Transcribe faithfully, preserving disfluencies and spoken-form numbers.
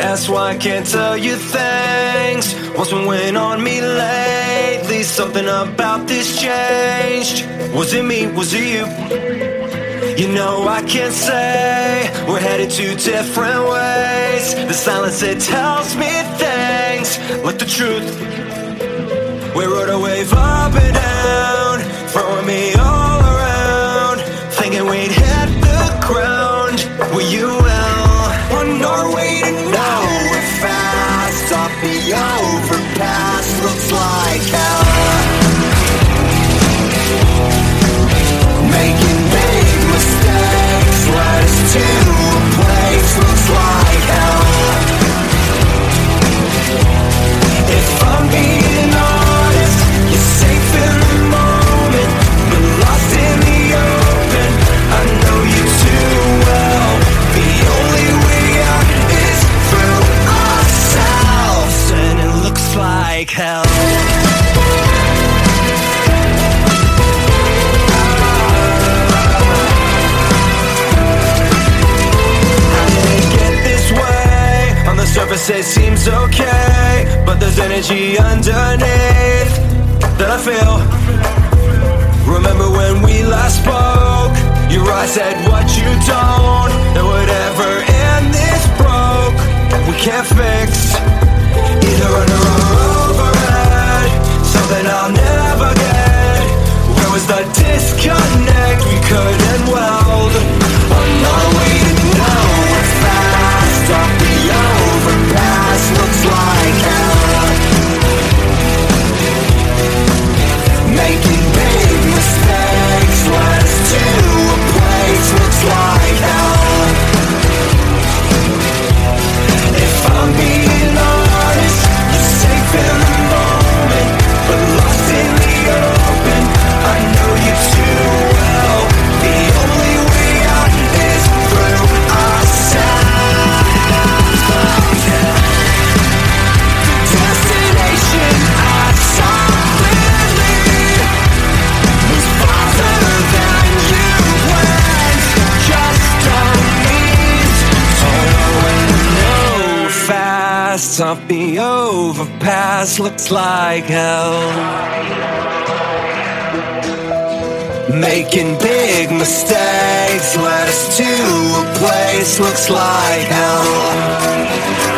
ask why I can't tell you things. What's been weighing on me lately? Something about this changed. Was it me? Was it you? You know I can't say. We're headed two different ways. The silence, it tells me things like the truth. We rode a wave up and down, throwing me all around, thinking we'd hit the ground. Were you well? On our way to nowhere fast, off the overpass, looks like hell. Making big mistakes led us to a place, looks like hell. If I'm being honest, you're safe in the moment, but lost in the open. I know you too well. The only way out is through ourselves, and it looks like hell. Surface it seems okay, but there's energy underneath that I feel. Remember when we last spoke? Your eyes said what you don't, that whatever end this broke, we can't fix. Either under or overhead, something I'll never get. Where was the disconnect we couldn't weld? On our way to nowhere fast, off the overpass, looks like hell. Making big mistakes led us to a place, looks like hell. If I'm being honest, you're safe in the moment, but lost in the open. I know you too well. The only way out is through ourselves. Destination I saw clearly was farther than you went. Just on knees, so fast off the overpass, looks like hell. Making big mistakes led us to a place, looks like hell.